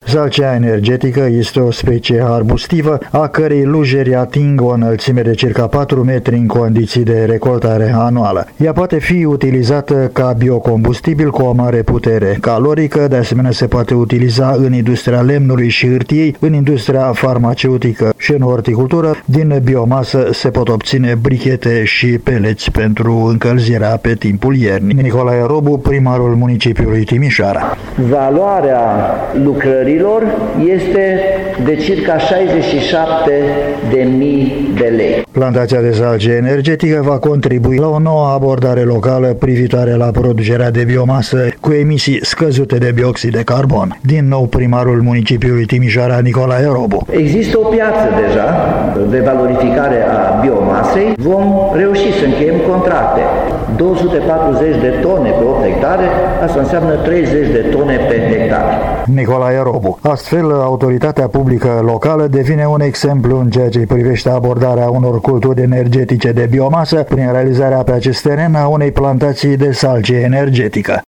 Salcea energetică este o specie arbustivă, a cărei lujeri ating o înălțime de circa 4 metri în condiții de recoltare anuală. Ea poate fi utilizată ca biocombustibil cu o mare putere calorică, de asemenea se poate utiliza în industria lemnului și hârtiei, în industria farmaceutică și în horticultură. Din biomasă se pot obține brichete și peleți pentru încălzirea pe timpul iernii. Nicolae Robu, primarul municipiului Timișoara. Valoarea lucrărilor este de circa 67.000 de lei. Plantația de salce energetică va contribui la o nouă abordare locală privitoare la producerea de biomasă cu emisii scăzute de dioxid de carbon. Din nou, primarul municipiului Timișoara, Nicolae Robu. Există o piață deja de valorificare a biomasei. Vom reuși să încheiem contracte. 240 de tone pe 8 hectare, asta înseamnă 30 de tone pe hectar. Nicolae Robu. Astfel, autoritatea publică locală devine un exemplu în ceea ce privește abordarea unor culturi energetice de biomasă prin realizarea pe acest teren a unei plantații de salce energetică.